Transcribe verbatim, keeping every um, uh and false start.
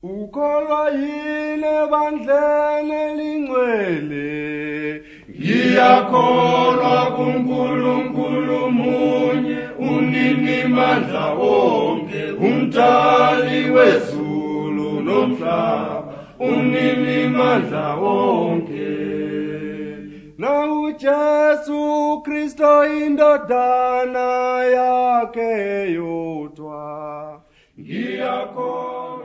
Ukholwa yini ebandleni elingcwele? Ngiyakholwa kuNkulunkulu munye, unini-mandla wonke, umdali wezulu nomhlaba, unini-mandla wonke. NakuJesu Kristu indodana yakhe yodwa. Ngiyakholwa